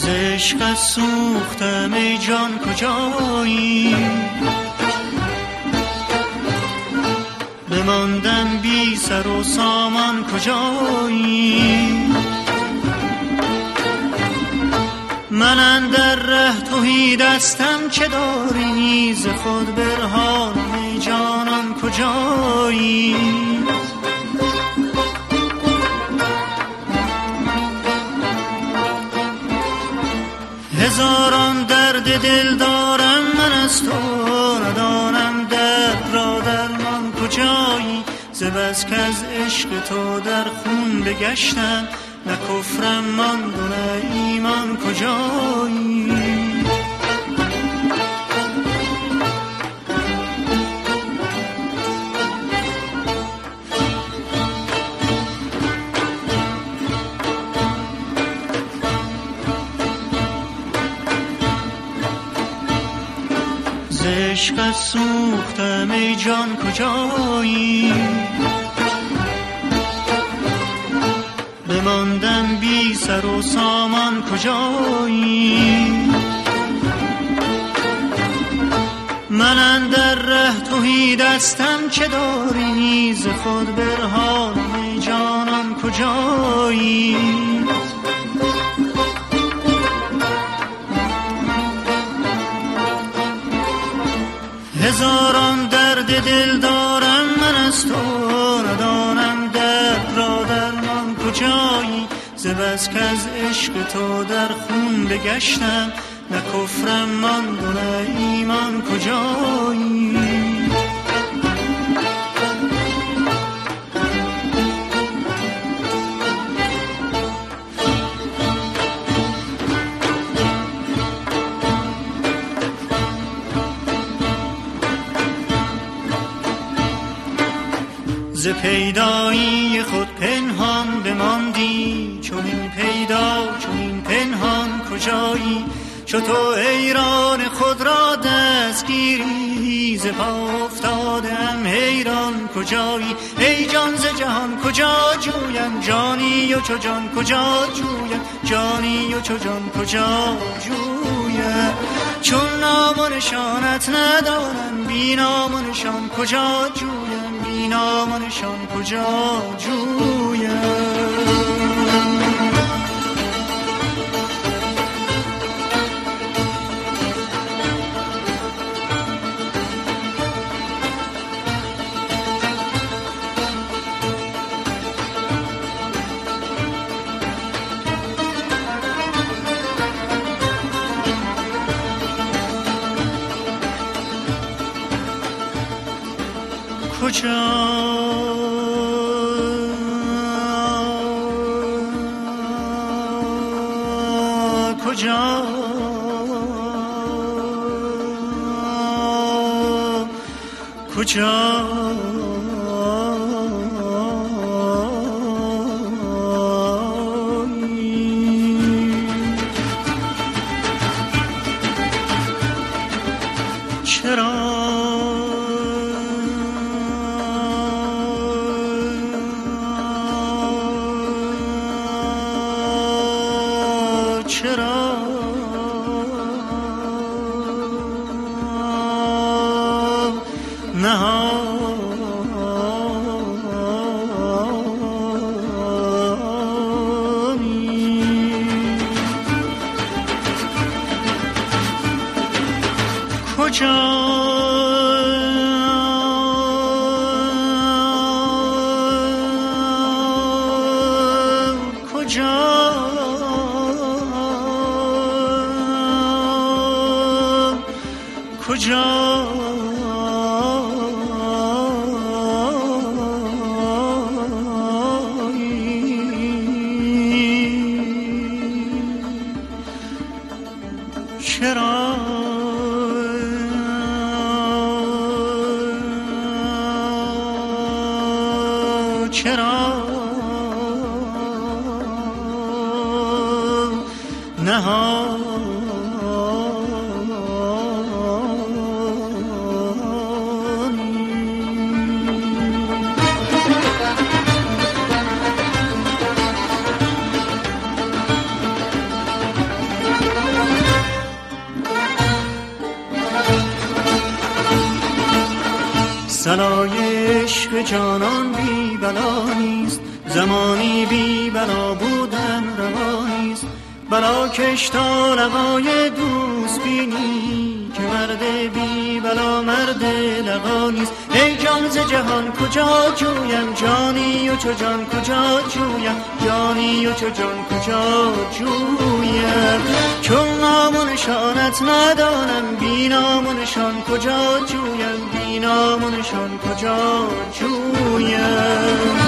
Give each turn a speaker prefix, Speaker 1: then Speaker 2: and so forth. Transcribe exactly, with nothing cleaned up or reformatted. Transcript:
Speaker 1: ز عشق سوختم ای جان کجایی، بماندم بی سر و سامان کجایی. من اندر ره تهی دستم چه داری، ز خود برهانم ای جانان کجایی. هزاران درد دل دارم من از تو، ندانم درد را درمان کجایی. ز بس کز عشق تو در خون بگشتم، نه کفرم ماند و نه ایمان کجایی. ز عشق سوختم ای جان کجایی، بماندم بی سر و سامان کجایی. من اندر ره تهی دستم چه داری، ز خود برهانم ای جانان کجایی. هزاران درد دل دارم من از تو، ندانم درد را درمان کجایی. ز بس کز عشق تو در خون بگشتم، نه کفرم ماند و نه ایمان کجایی. ز پیدایی خود پنهان بماندی، چون این پیدا چون این پنهان کجایی. چو تو حیران خود را دستگیری، ز پا افتادم حیران کجایی. ای جان ز جهان کجا جویم، جانی و چو جان کجا جویم، جانی و چو جان کجا جویم. چون نام و نشانت ندارم، بی نام و نشان کجا جویم، بی نام و نشان کجا جویم. کجا کجا کجا بلای عشق جانان بی بلا نیست، زمانی بی بلا بودن روانیست. بلا کش تا لقای دوست بینی که مرد بی بلا مرد لقانیست. ای جان ز جهان کجا جویم، جانی و چو جان کجا جویم، جانی و چو جان کجا جویم. چون نام و نشانت ندانم، بی نام و نشان کجا جویم، بی نام و نشان کجا جویم.